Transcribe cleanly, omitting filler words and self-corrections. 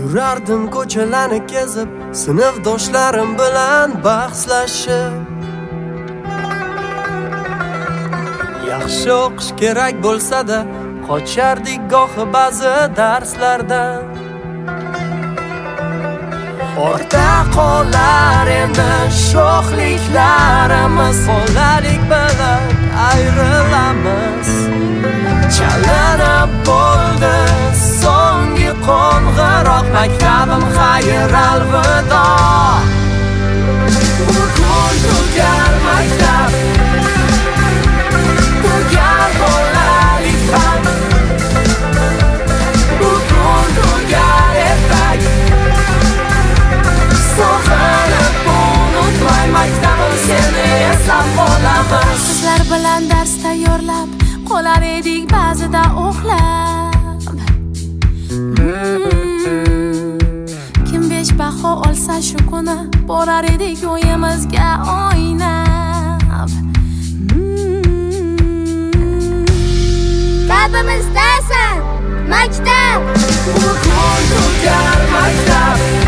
Yurardim ko'chalarni kezib, sinfdoshlarim bilan bahslashib. Yaxshi o'qish kerak bo'lsa-da, qochardik gohi ba'zi darslardan. Ortda qolar endi sho'xliklarimiz, bolalik bilan ayrilamiz. Chalinib bo'ldi so'nggi qo'ng'iroq, maktabim xayr alvido. Bugun tugar maktab, tugar bolalik ham. Bugun tugar ertak, sog'inib unutmay maktabim, seni eslab qolaman. Sizlar bilan dars tayyorlab qolar edik ba'zida uxlab. Kim 5 baho olsa shu kuni borar edik uyimizga o'ynab. Qalbimizdasan maktab, Bugun tugar maktab,